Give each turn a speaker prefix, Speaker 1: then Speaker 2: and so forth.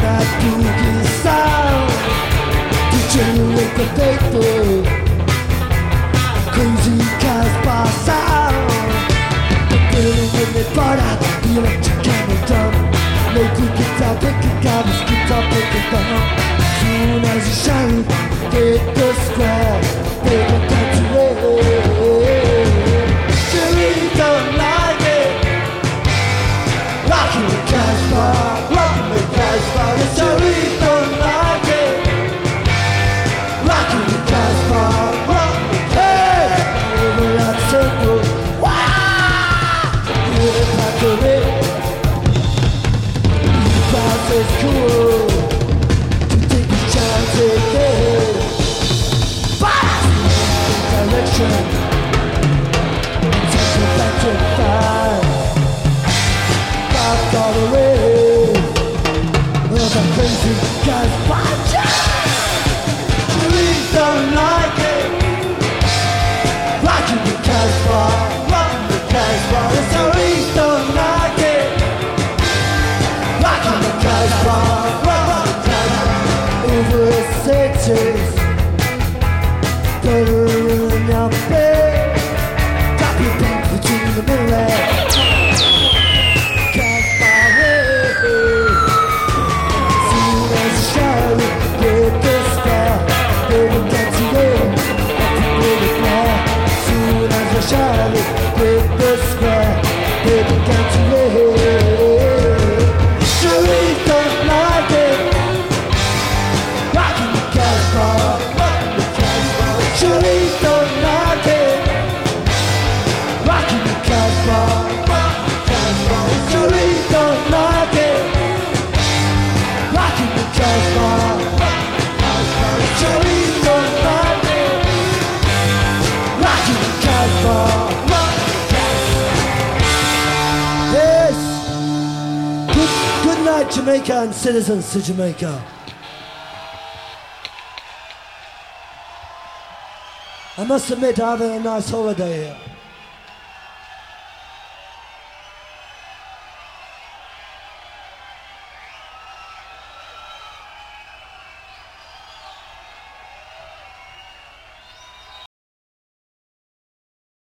Speaker 1: that boogie sound to generate the vapor. Crazy cars pass out, the building when they burn out, the electric camera drum. Make you get out, pick it up, skip up, pick it up. Soon as you shine, get the square, they don't touch you. Really don't like it. Rockin' the cash bar, rockin' the cash bar. It's really don't like it. Rockin' the cash bar, rockin' the cash bar. Over that circle, wow! Hear the factory. The bounce is cool. To take a chance, take it. Fast! Direction. Crazy guys, watch out! Please don't like it. Rockin' the cash bar, rockin' the cash bar. It's a please don't like it. Rockin' the cash bar, rockin' the cash bar. Over the cities, better in your bed. Drop your pants between the mirror. Charlie, with the square, they began to live. Surely don't like it. Rockin' the cash bar, rockin' the cash bar. Surely don't like it. Rockin' the cash bar, rockin' the cash bar. Surely don't like it. Rockin' the cash bar, rockin' the cash bar. Surely don't like it. Rockin' the cash bar. Good night, Jamaica and citizens to Jamaica. I must admit, I'm having a nice holiday here.